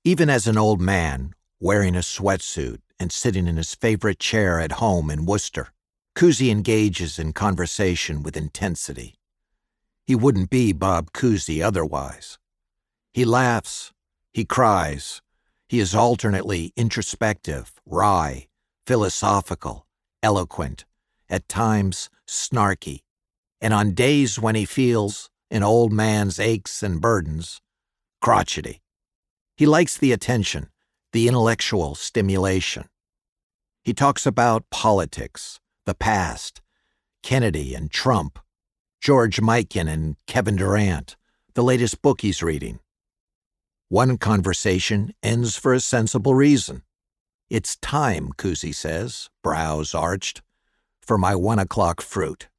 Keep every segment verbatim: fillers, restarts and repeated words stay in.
Even as an old man, wearing a sweatsuit and sitting in his favorite chair at home in Worcester, Cousy engages in conversation with intensity. He wouldn't be Bob Cousy otherwise. He laughs, he cries, he is alternately introspective, wry, philosophical, eloquent, at times snarky, and on days when he feels an old man's aches and burdens, crotchety. He likes the attention, the intellectual stimulation. He talks about politics, the past, Kennedy and Trump, George Mikan and Kevin Durant, the latest book he's reading. One conversation ends for a sensible reason. It's time, Cousy says, brows arched, for my one o'clock fruit.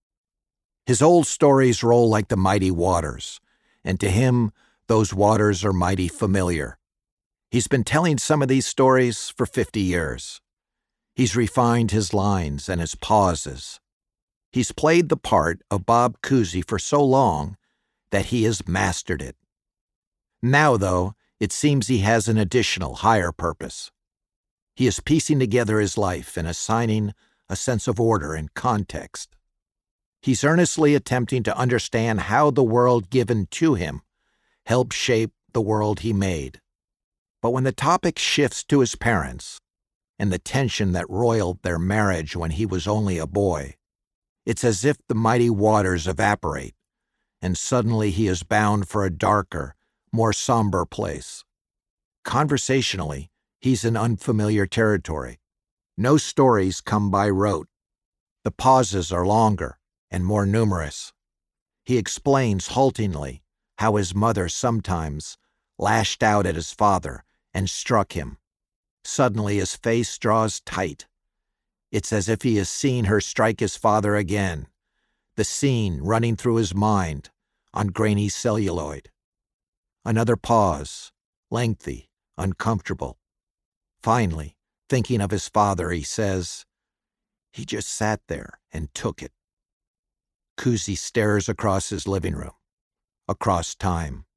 His old stories roll like the mighty waters, and to him, those waters are mighty familiar. He's been telling some of these stories for fifty years. He's refined his lines and his pauses. He's played the part of Bob Cousy for so long that he has mastered it. Now, though, it seems he has an additional, higher purpose. He is piecing together his life and assigning a sense of order and context. He's earnestly attempting to understand how the world given to him helped shape the world he made. But when the topic shifts to his parents and the tension that roiled their marriage when he was only a boy, it's as if the mighty waters evaporate, and suddenly he is bound for a darker, more somber place. Conversationally, he's in unfamiliar territory. No stories come by rote. The pauses are longer and more numerous. He explains haltingly how his mother sometimes lashed out at his father and struck him. Suddenly his face draws tight. It's as if he has seen her strike his father again, the scene running through his mind on grainy celluloid. Another pause, lengthy, uncomfortable. Finally, thinking of his father, he says, "He just sat there and took it." Cousy stares across his living room, across time.